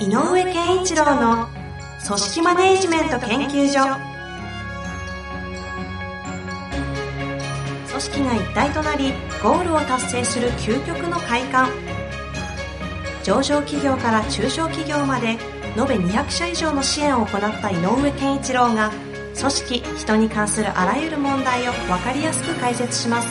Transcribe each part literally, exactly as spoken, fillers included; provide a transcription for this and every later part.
井上健一郎の組織マネジメント研究所。組織が一体となりゴールを達成する究極の快感。上場企業から中小企業まで延べにひゃくしゃ以上の支援を行った井上健一郎が、組織・人に関するあらゆる問題を分かりやすく解説します。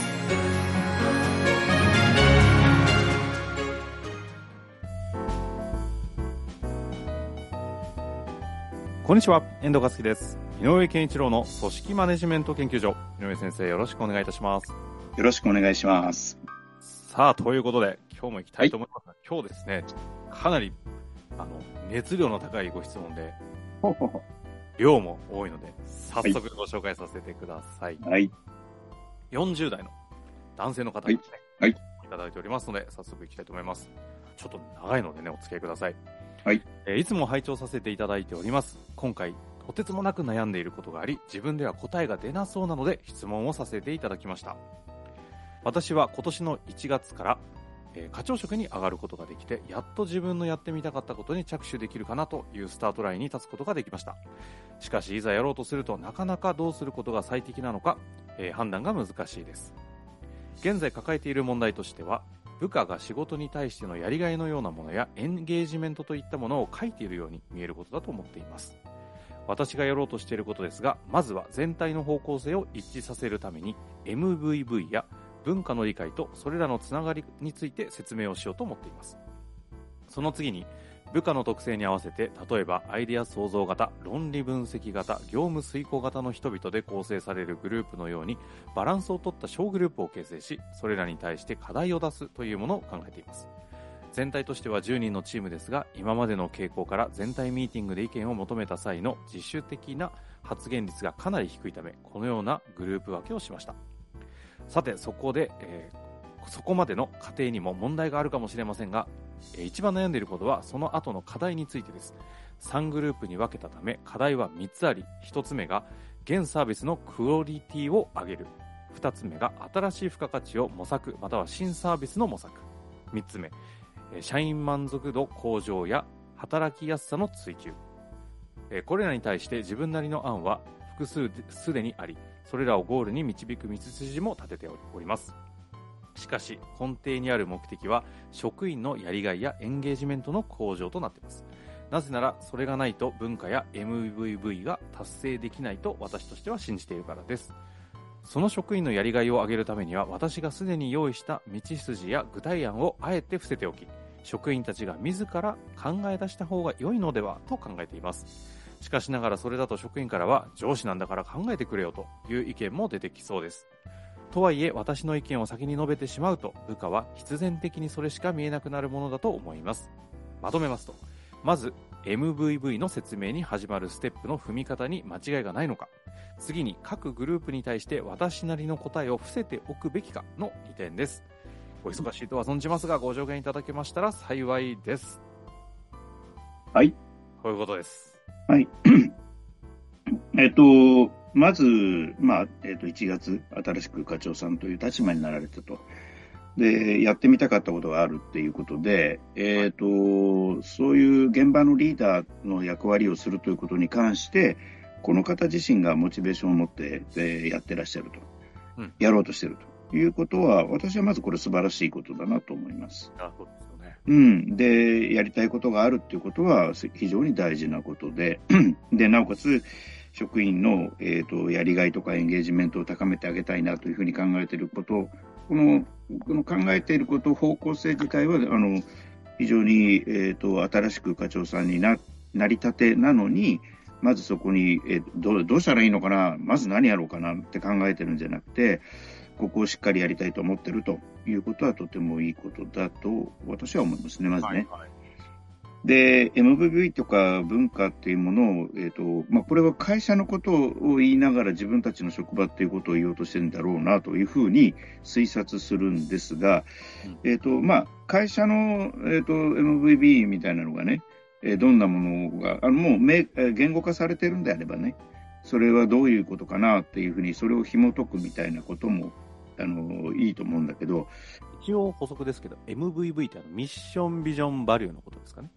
こんにちは、遠藤和樹です。井上健一郎の組織マネジメント研究所。井上先生、よろしくお願いいたします。 よろしくお願いします。 さあ、ということで今日も行きたいと思いますが、はい、今日ですね、かなりあの熱量の高いご質問でほほほ量も多いので、早速ご紹介させてください。 はい、 よんじゅう代の男性の方にですね、 はい、 いただいておりますので、早速行きたいと思います。ちょっと長いのでね、お付き合いください。 はい、 えー、いつも拝聴させていただいております。今回とてつもなく悩んでいることがあり、自分では答えが出なそうなので質問をさせていただきました。私は今年のいちがつから、えー、課長職に上がることができて、やっと自分のやってみたかったことに着手できるかなというスタートラインに立つことができました。しかしいざやろうとすると、なかなかどうすることが最適なのか、えー、判断が難しいです。現在抱えている問題としては、部下が仕事に対してのやりがいのようなものやエンゲージメントといったものを書いているように見えることだと思っています。私がやろうとしていることですが、まずは全体の方向性を一致させるために エムブイブイ や文化の理解とそれらのつながりについて説明をしようと思っています。その次に部下の特性に合わせて、例えばアイデア創造型、論理分析型、業務遂行型の人々で構成されるグループのようにバランスを取った小グループを形成し、それらに対して課題を出すというものを考えています。全体としてはじゅうにんのチームですが、今までの傾向から全体ミーティングで意見を求めた際の自主的な発言率がかなり低いため、このようなグループ分けをしました。さて、そこで、えー、そこまでの過程にも問題があるかもしれませんが、えー、一番悩んでいることはその後の課題についてです。さんグループに分けたため、課題はみっつあり、ひとつめが現サービスのクオリティを上げる、ふたつめが新しい付加価値を模索または新サービスの模索、みっつめ、社員満足度向上や働きやすさの追求。これらに対して自分なりの案は複数すでにあり、それらをゴールに導く道筋も立てております。しかし根底にある目的は職員のやりがいやエンゲージメントの向上となっています。なぜならそれがないと文化や エムブイブイ が達成できないと私としては信じているからです。その職員のやりがいを上げるためには、私がすでに用意した道筋や具体案をあえて伏せておき、職員たちが自ら考え出した方が良いのではと考えています。しかしながらそれだと職員からは、上司なんだから考えてくれよという意見も出てきそうです。とはいえ私の意見を先に述べてしまうと、部下は必然的にそれしか見えなくなるものだと思います。まとめますと、まず エムブイブイ の説明に始まるステップの踏み方に間違いがないのか、次に各グループに対して私なりの答えを伏せておくべきかのにてんです。お忙しいとは存じますが、ご助言いただけましたら幸いです。 はい、 こういうことです。 はい。えっとまず、まあえっと、いちがつ新しく課長さんという立場になられたと。で、やってみたかったことがあるっていうことで、えっとそういう現場のリーダーの役割をするということに関して、この方自身がモチベーションを持ってでやってらっしゃると、うん、やろうとしているということは、私はまずこれ素晴らしいことだなと思います。 あ、そうですよね。 うん、で、やりたいことがあるっていうことは非常に大事なことで、で、なおかつ職員の、えーと、やりがいとかエンゲージメントを高めてあげたいなというふうに考えていること、この、この考えていること、方向性自体は、あの、非常に、えーと、新しく課長さんに な, なりたてなのに、まずそこに、えー、どう、どうしたらいいのかな、まず何やろうかなって考えてるんじゃなくて、ここをしっかりやりたいと思ってるということはとてもいいことだと私は思いますね、まずね。はいはい、で、エムブイブイ とか文化っていうものを、えーとまあ、これは会社のことを言いながら自分たちの職場っていうことを言おうとしてるんだろうなというふうに推察するんですが、うん、えーとまあ、会社の、えーと エムブイビー みたいなのがね、えー、どんなものがあのもうめ言語化されてるんであればね、それはどういうことかなっていうふうにそれを紐解くみたいなこともあのいいと思うんだけど、 一応補足ですけど エムブイブイ ってあのミッションビジョンバリューのことですかね。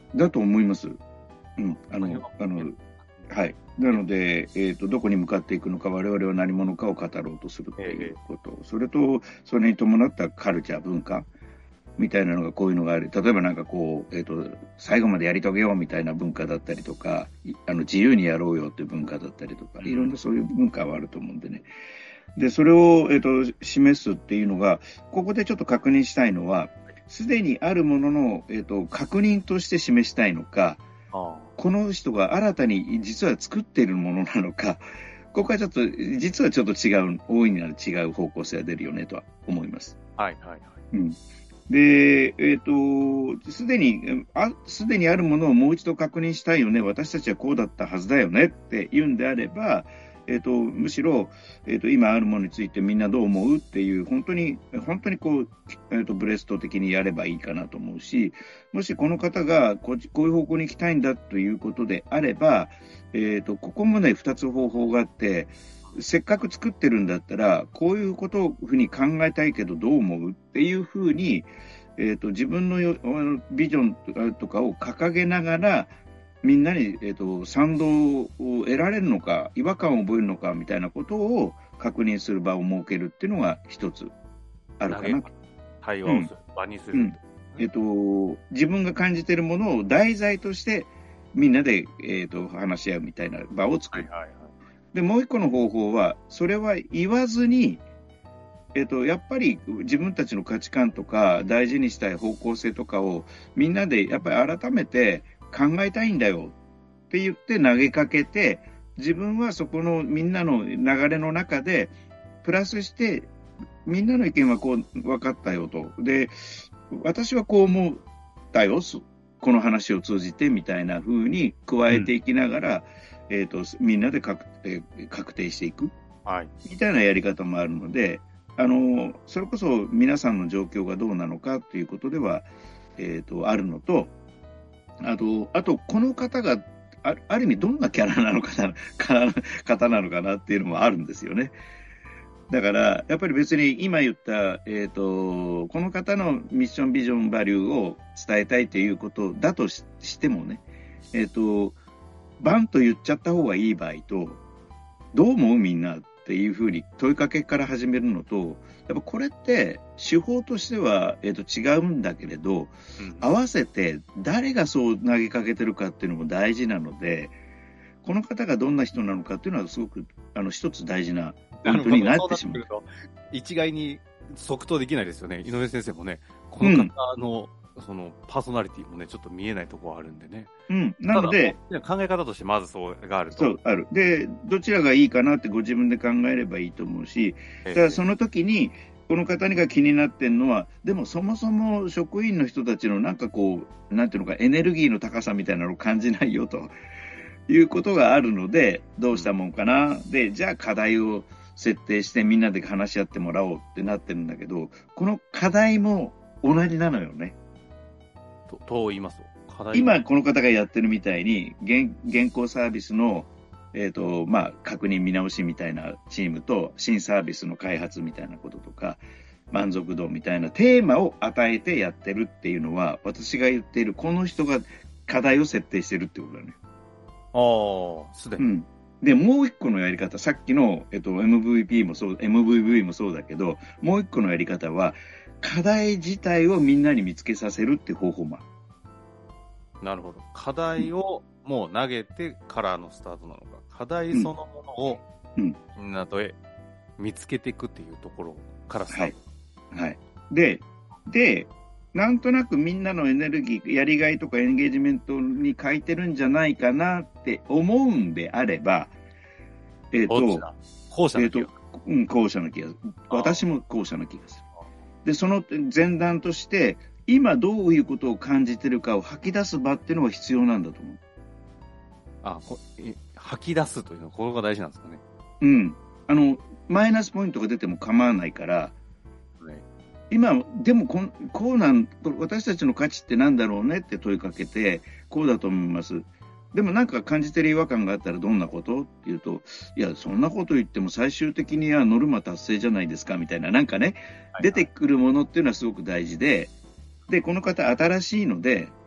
だと思います。うん、あの、あの、はい。なので、えっと、どこに向かっていくのか、我々は何者かを語ろうとするということ、ええ、それと、それに伴ったカルチャー、文化みたいなのがこういうのがある。例えばなんかこう、えっと、最後までやり遂げようみたいな文化だったりとか、あの、自由にやろうよっていう文化だったりとか、いろんなそういう文化はあると思うんでね。で、それを、えっと、示すっていうのが、ここでちょっと確認したいのは、すでにあるものの、えっと、確認として示したいのか、ああ、この人が新たに実は作っているものなのか、ここはちょっと、実はちょっと違う、大いになる違う方向性が出るよねとは思います。 はいはいはい。 うん。で、えっと、すでに、あ、すでにあるものをもう一度確認したいよね、私たちはこうだったはずだよねって言うんであれば、えっと、むしろ、えっと、今あるものについてみんなどう思うっていう、本当に、本当にこう、えっと、ブレスト的にやればいいかなと思うし、もしこの方がこう、こういう方向に行きたいんだということであれば、えっと、ここもね、二つ方法があって、せっかく作ってるんだったら、こういうことをふうに考えたいけどどう思うっていうふうに、えっと、自分のビジョンとかを掲げながら、みんなに、えーと、賛同を得られるのか、違和感を覚えるのかみたいなことを確認する場を設けるっていうのが一つあるかな。 対話をする、うん、場にする、うんえーと。自分が感じているものを題材としてみんなで、えーと、話し合うみたいな場を作る。はいはいはい、で、もう一個の方法は、それは言わずに、えーと、やっぱり自分たちの価値観とか大事にしたい方向性とかをみんなでやっぱり改めて考えたいんだよって言って投げかけて、自分はそこのみんなの流れの中でプラスしてみんなの意見はこう分かったよと、で私はこう思ったよ、この話を通じてみたいな風に加えていきながら、うん、えーと、みんなで確定、確定していく、はい、みたいなやり方もあるので、あのそれこそ皆さんの状況がどうなのかということでは、えーと、あるのと、あと、あと、この方があ、ある意味どんなキャラなのかな、方なのかなっていうのもあるんですよね。だから、やっぱり別に今言った、えっと、この方のミッション、ビジョン、バリューを伝えたいということだと し, してもね、えっと、バンと言っちゃった方がいい場合と、どう思うみんなっていうふうに問いかけから始めるのと、やっぱこれって手法としては、えー、と違うんだけれど、うん、合わせて誰がそう投げかけてるかっていうのも大事なので、この方がどんな人なのかっていうのはすごくあの一つ大事なポイントになってしまう。 一概に即答できないですよね。井上先生もね、この方の、うん、そのパーソナリティもねちょっと見えないところあるんでね。 うん、なので考え方としてまずそうがあると。 そうある。で、どちらがいいかなってご自分で考えればいいと思うし、だからその時にこの方が気になってるのは、でもそもそも職員の人たちのなんかこうなんていうのかエネルギーの高さみたいなのを感じないよということがあるので、どうしたもんかな。で、じゃあ課題を設定してみんなで話し合ってもらおうってなってるんだけど、この課題も同じなのよね。 と、と言います課題今この方がやってるみたいに現、現行サービスの、えーとまあ、確認見直しみたいなチームと新サービスの開発みたいなこととか満足度みたいなテーマを与えてやってるっていうのは、私が言っているこの人が課題を設定してるってことだね。 ああ、すでに。うん。 で、もう一個のやり方、さっきの、えっと、エムブイピー もそう、エムブイブイ もそうだけど、もう一個のやり方は、課題自体をみんなに見つけさせるって方法もある。なるほど。課題をもう投げてからのスタートなのか。課題そのものをみんなとへ見つけていくっていうところからスタート。はい。はい。で、で、なんとなくみんなのエネルギー、やりがいとかエンゲージメントに欠いてるんじゃないかなって思うんであれば、えっ、ー、と、 後者の気がする。 うん、後者の気がする。私も後者の気がする。で、その前段として、今どういうことを感じてるかを吐き出す場っていうのが必要なんだと思う。 あ、こ吐き出すというのはこれが大事なんですかね。 うん。あの、マイナスポイントが出ても構わないから、はい、今、でもこ、こうなん、私たちの価値ってなんだろうねって問いかけて、こうだと思います。でもなんか感じてる違和感があったらどんなことって言うと、いや、そんなこと言っても最終的にはノルマ達成じゃないですかみたいな、なんかね、はいはい、出てくるものっていうのはすごく大事で、で、この方新しいので、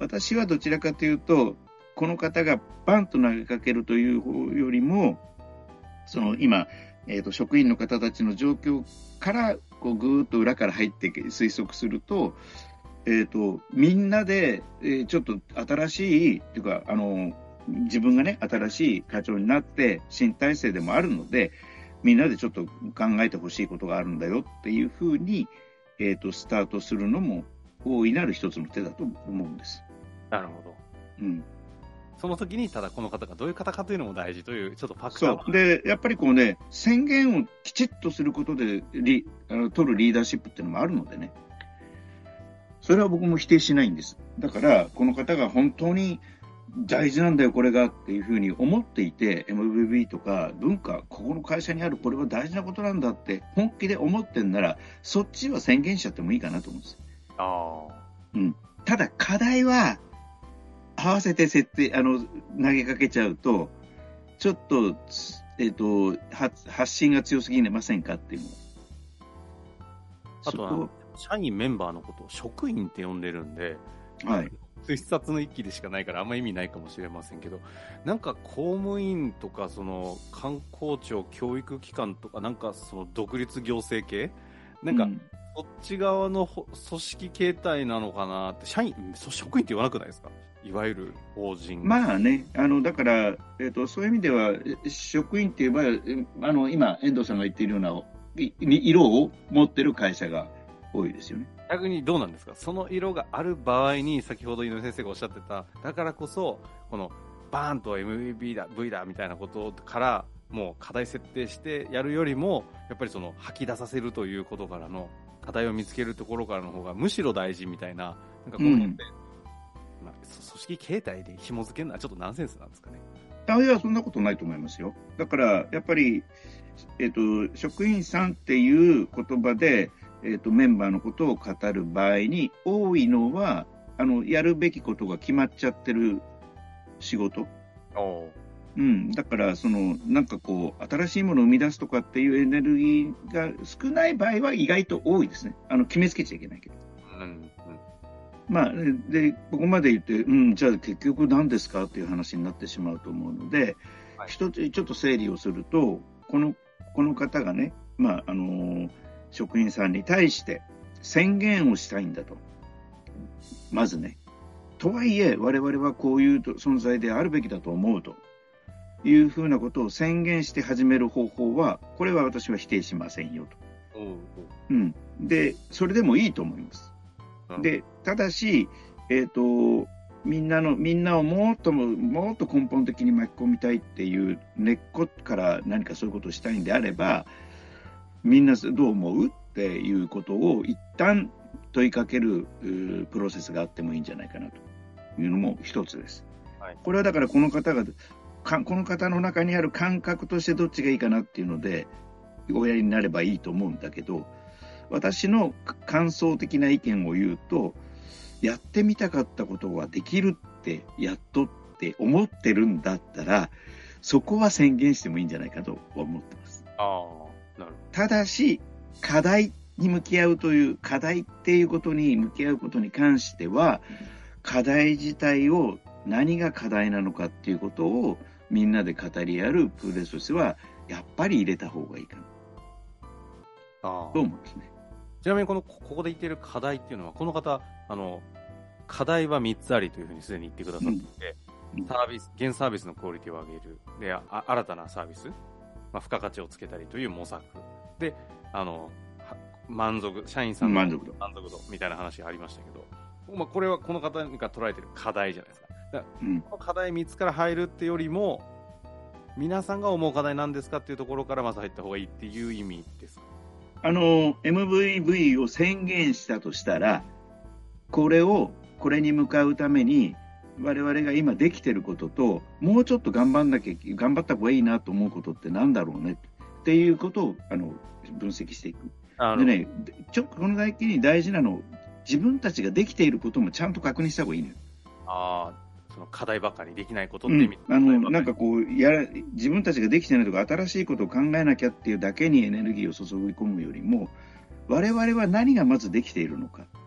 私はどちらかというと、この方がバンと投げかけるという方よりも、その今、えーと、職員の方たちの状況からこうぐーっと裏から入って推測すると、えーと、みんなで、えー、ちょっと新しいというか、あの自分がね新しい課長になって新体制でもあるので、みんなでちょっと考えてほしいことがあるんだよっていうふうに、えーと、スタートするのも大いなる一つの手だと思うんです。 なるほど。 うん。 その時にただこの方がどういう方かというのも大事というちょっとファクター。 そうでやっぱりこうね、宣言をきちっとすることでリあの取るリーダーシップっていうのもあるのでね、それは僕も否定しないんです。だからこの方が本当に大事なんだよこれがっていうふうに思っていて、 エムブイビー とか文化、ここの会社にあるこれは大事なことなんだって本気で思ってんなら、そっちは宣言しちゃってもいいかなと思うんです。 あ、 うん、ただ課題は合わせて設定あの投げかけちゃうとちょっと、えーと、発, 発信が強すぎませんかっていうの。 あとは社員メンバーのことを職員って呼んでるんで、 はい、 一冊の一記でしかないからあんま意味ないかもしれませんけど、なんか公務員とかその観光庁教育機関とかなんかその独立行政系なんか、うん、そっち側の組織形態なのかなって。社員職員って言わなくないですか、いわゆる法人。 まあね、あのだから、えーと、そういう意味では職員って言えばあの今遠藤さんが言っているような色を持ってる会社が多いですよね。 逆にどうなんですか、その色がある場合に、先ほど井上先生がおっしゃってた、だからこそこのバーンと エムブイビー だ V だみたいなことからもう課題設定してやるよりも、やっぱりその吐き出させるということからの課題を見つけるところからの方がむしろ大事みたいな、なんかこういうのって、うん、まあ、組織形態で紐付けるのはちょっとナンセンスなんですかね。 あ、いや、そんなことないと思いますよ。だからやっぱり、えーと、職員さんっていう言葉で、えーと、メンバーのことを語る場合に多いのは、あのやるべきことが決まっちゃってる仕事。 おうん、だからそのなんかこう新しいものを生み出すとかっていうエネルギーが少ない場合は意外と多いですね。あの決めつけちゃいけないけど、 うんうん、 まあでここまで言って、うん、じゃあ結局何ですかっていう話になってしまうと思うので、はい、一つちょっと整理をすると、このこの方がね、まああのー、職員さんに対して宣言をしたいんだと、まずね。とはいえ我々はこういう存在であるべきだと思うというふうなことを宣言して始める方法は、これは私は否定しませんよと。うん、でそれでもいいと思います。うん、でただし、えーと、みんなのみんなをもっとももっと根本的に巻き込みたいっていう根っこから何かそういうことをしたいんであれば、みんなどう思うっていうことを一旦問いかけるプロセスがあってもいいんじゃないかなというのも一つです。はい、これはだからこの方がこの方の中にある感覚としてどっちがいいかなっていうのでおやりになればいいと思うんだけど、私の感想的な意見を言うと、やってみたかったことができるってやっとって思ってるんだったら、そこは宣言してもいいんじゃないかと思ってます。 ああ、なるほど。 ただし課題に向き合うという課題っていうことに向き合うことに関しては、課題自体を何が課題なのかっていうことをみんなで語り合うプロセスはやっぱり入れた方がいいかなと思うんですね。 ちなみにこのここで言っている課題っていうのは、この方あの課題はみっつありというふうにすでに言ってくださっていて、うん、サービス現サービスのクオリティを上げるで、あ新たなサービス、まあ、付加価値をつけたりという模索で、あの満足社員さんの満足度、満足度みたいな話がありましたけど、まあ、これはこの方が捉えている課題じゃないですか。だから、うん、この課題みっつから入るってよりも、皆さんが思う課題なんですかっていうところからまず入った方がいいっていう意味ですか。 あの エムブイブイ を宣言したとしたら、これをこれに向かうために我々が今できてることと、もうちょっと頑張んなきゃ頑張った方がいいなと思うことってなんだろうねっていうことをあの分析していく。でね、ちょこのだけに大事なの、自分たちができていることもちゃんと確認した方がいいのよ。 ああ、その課題ばかりできないことって意味、 うん、あのなんかこうやら自分たちができてないとか新しいことを考えなきゃっていうだけにエネルギーを注ぎ込むよりも、我々は何がまずできているのか、うん、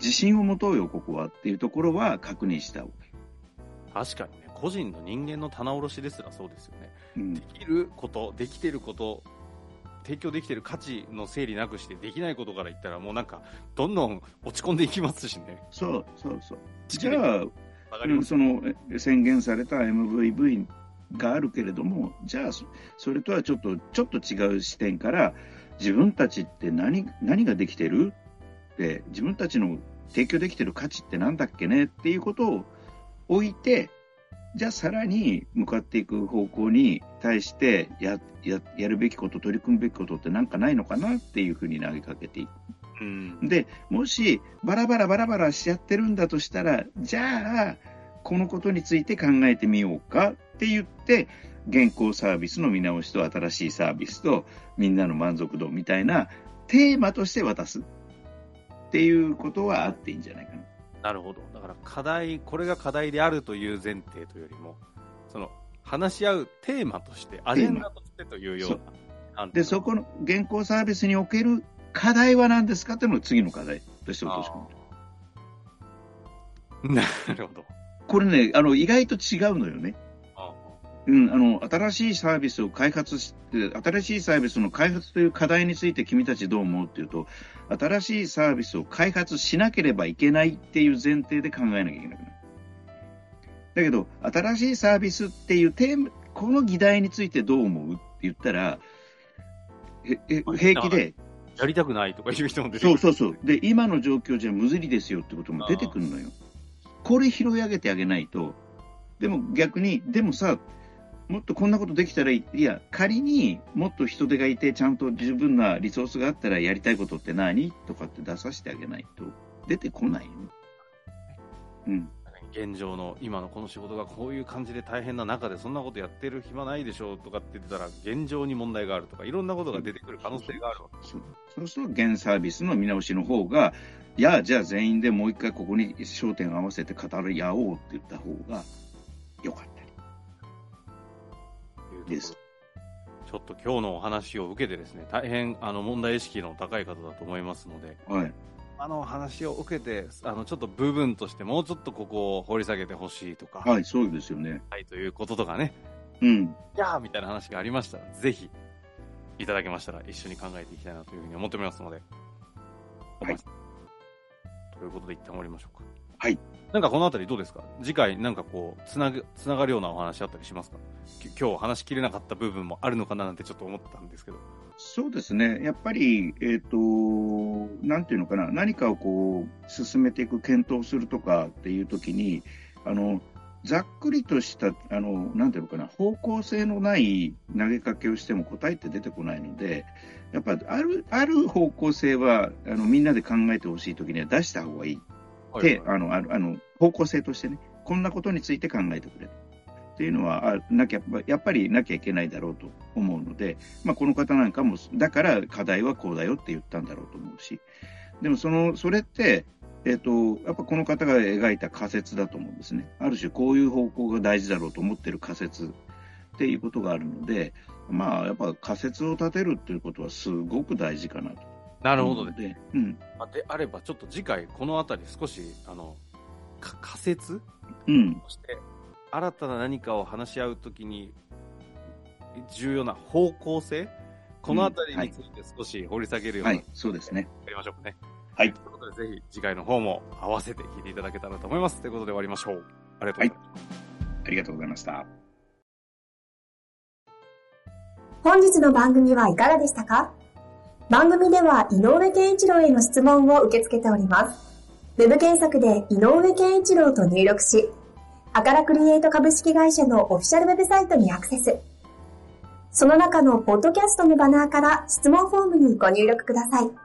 自信を持とうよ、ここはっていうところは確認した方がいい。 確かにね、個人の人間の棚卸しですらそうですよね。 うん、 できること、できてること、提供できてる価値の整理なくしてできないことから言ったらもうなんかどんどん落ち込んでいきますしね。 そうそうそう。じゃあ、うん、その宣言された エムブイブイ があるけれども、じゃあそれとはちょっとちょっと違う視点から自分たちって何何ができてるって自分たちの提供できてる価値ってなんだっけねっていうことを置いて、じゃあさらに向かっていく方向に対してや、や、やるべきこと、取り組むべきことってなんかないのかなっていうふうに投げかけていく。うん、で、もしバラバラバラバラしちゃってるんだとしたら、じゃあこのことについて考えてみようかって言って、現行サービスの見直しと新しいサービスとみんなの満足度みたいなテーマとして渡すっていうことはあっていいんじゃないかな。 なるほど。だから課題、これが課題であるという前提というよりも、その話し合うテーマとして、アジェンダとしてというような。 で、そこの現行サービスにおける課題は何ですかっていうのを次の課題として落とし込む。 なるほど。 これね、あの、意外と違うのよね。うん、あの、新しいサービスを開発して、新しいサービスの開発という課題について君たちどう思うっていうと、新しいサービスを開発しなければいけないっていう前提で考えなきゃいけなくなる。だけど、新しいサービスっていうテーマ、この議題についてどう思うって言ったら、ええ平気で。 やりたくないとかいう人も出てくる。 そうそうそう。で、今の状況じゃむずりですよってことも出てくるのよ。これ拾い上げてあげないと、でも逆に、でもさ、もっとこんなことできたらいい。いや、仮にもっと人手がいて、ちゃんと十分なリソースがあったらやりたいことって何とかって出させてあげないと出てこないよね。うん。 現状の今のこの仕事がこういう感じで大変な中でそんなことやってる暇ないでしょうとかって言ってたら現状に問題があるとかいろんなことが出てくる可能性があるわけです。 そうそうすると現サービスの見直しの方が、いや、じゃあ全員でもう一回ここに焦点を合わせて語り合おうって言った方が良かった。です。 ちょっと今日のお話を受けてですね、大変あの問題意識の高い方だと思いますので、 はい、 あの話を受けてあのちょっと部分としてもうちょっとここを掘り下げてほしいとか、 はい、そうですよね。 はい、ということとかね、 うん、 いやーみたいな話がありましたら、ぜひいただけましたら一緒に考えていきたいなというふうに思っておりますので、はい、ということで一旦終わりましょうか。 はい。 なんかこのあたりどうですか？次回なんかこうつなぐつながるようなお話あったりしますか？今日話しきれなかった部分もあるのかななんてちょっと思ったんですけど。 そうですね。やっぱりえっとなんていうのかな、何かをこう進めていく検討するとかっていうときに、あのざっくりとしたあのなんていうのかな、方向性のない投げかけをしても答えって出てこないので、やっぱあるある方向性はあのみんなで考えてほしいときには出した方がいい。で、あの、あの、あの方向性としてね、こんなことについて考えてくれっていうのは、あなきゃ、やっぱりなきゃいけないだろうと思うので、まあ、この方なんかも、だから課題はこうだよって言ったんだろうと思うし、でもその、それって、えっと、やっぱこの方が描いた仮説だと思うんですね。ある種こういう方向が大事だろうと思ってる仮説っていうことがあるので、まあ、やっぱ仮説を立てるっていうことはすごく大事かなと。 なるほどね。 うん、 であれば、ちょっと次回、このあたり少し、あの、仮説、 うん、 そして、新たな何かを話し合うときに、重要な方向性、このあたりについて少し掘り下げるような、 うん、はい、そうですね。 やりましょうかね。 はい。 ということで、ぜひ次回の方も合わせて聞いていただけたらと思います。ということで終わりましょう。ありがとうございました。はい、 ありがとうございました。 本日の番組はいかがでしたか？番組では井上健一郎への質問を受け付けております。ウェブ検索で井上健一郎と入力し、アカラクリエイト株式会社のオフィシャルウェブサイトにアクセス。その中のポッドキャストのバナーから質問フォームにご入力ください。